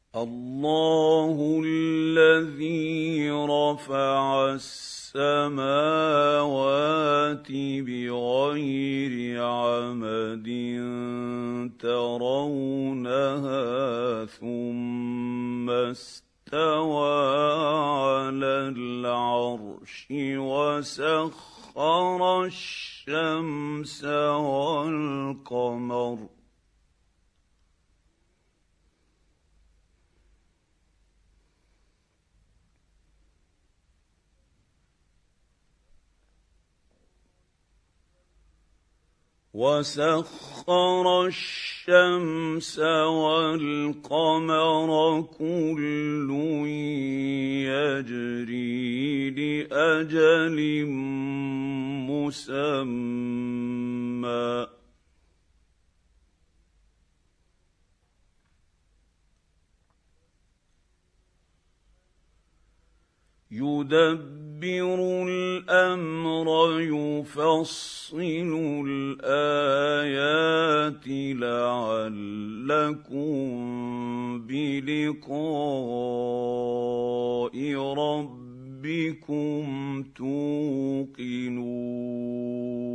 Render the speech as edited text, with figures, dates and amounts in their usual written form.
الله الذي رفع السماوات بغير عمد ترونها ثم استوى على العرش وسخر الشمس والقمر والقمر كل يجري لأجل مسمى يدبر الأمر يفصل الآيات لعلكم بلقاء ربكم توقنون